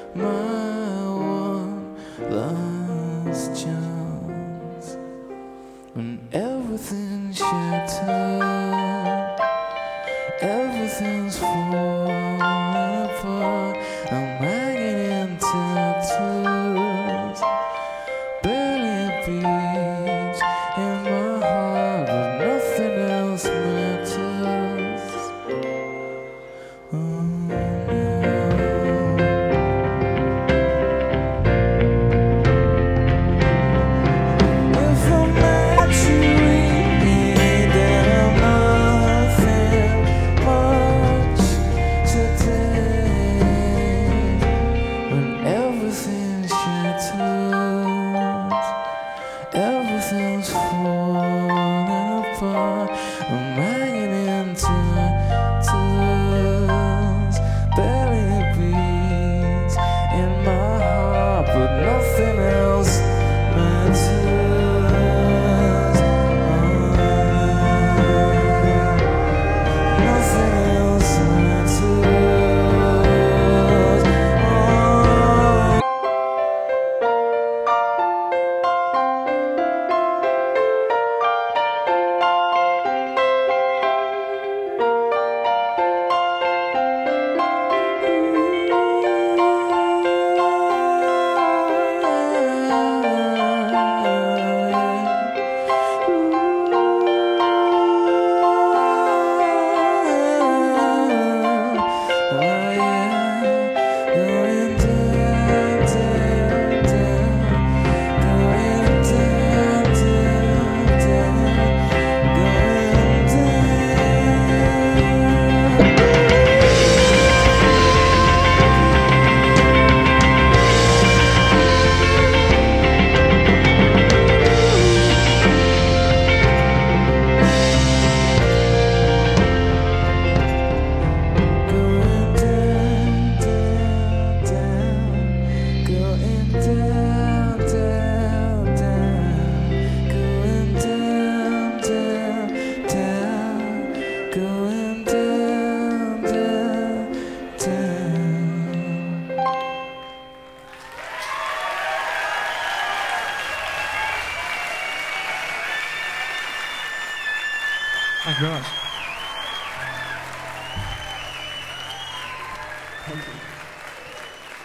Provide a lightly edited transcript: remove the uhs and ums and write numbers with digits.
my one last chance. When everything's shattered, everything's falling apart. I'm hanging in tattoos, barely a beat in my heart, but nothing else matters. Oh, no. If I'm meant to read, then I'm nothing much today. When everything's shattered, everything's falling apart. I'm hanging in tattoos, barely a beat in my heart, but nothing else matters. Nothing else matters. Going down, down, down. Thank you very much. Thank you.